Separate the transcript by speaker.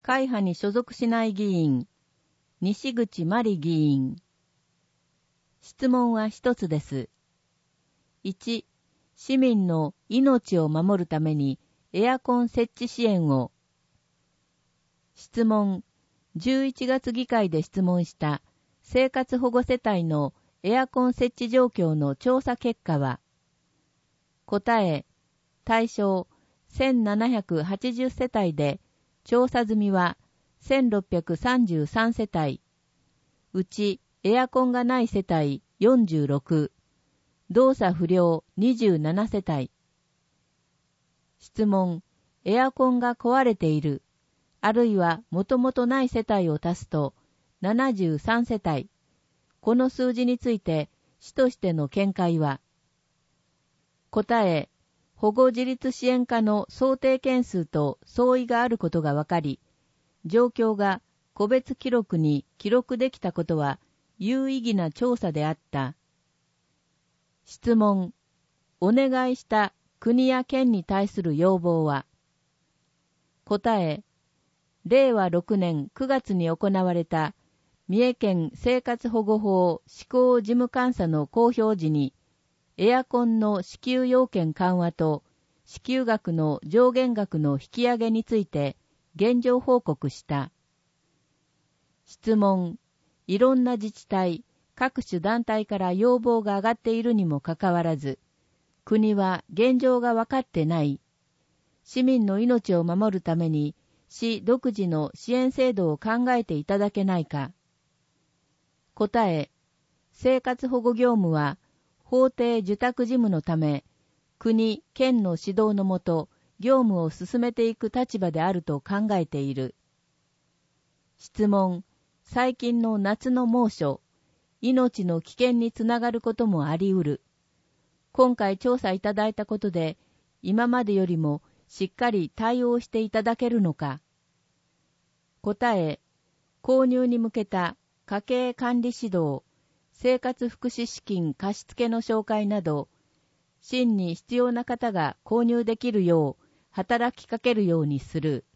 Speaker 1: 会派に所属しない議員、西口真理議員。質問は一つです。1、市民の命を守るためにエアコン設置支援を。質問、11月議会で質問した生活保護世帯のエアコン設置状況の調査結果は。答え、対象1780世帯で調査済みは1633世帯。うちエアコンがない世帯46、動作不良27世帯。質問、エアコンが壊れている、あるいはもともとない世帯を足すと73世帯。この数字について市としての見解は。答え、保護自立支援課の想定件数と相違があることが分かり、状況が個別記録に記録できたことは有意義な調査であった。質問、お願いした国や県に対する要望は。答え、令和6年9月に行われた三重県生活保護法施行事務監査の公表時に、エアコンの支給要件緩和と支給額の上限額の引き上げについて現状報告した。質問、いろんな自治体、各種団体から要望が上がっているにもかかわらず、国は現状が分かってない。市民の命を守るために市独自の支援制度を考えていただけないか。答え、生活保護業務は法定受託事務のため、国、県の指導のもと、業務を進めていく立場であると考えている。質問、最近の夏の猛暑、命の危険につながることもあり得る。今回調査いただいたことで、今までよりもしっかり対応していただけるのか。答え、購入に向けた家計管理指導、生活福祉資金貸付の紹介など、真に必要な方が購入できるよう働きかけるようにする。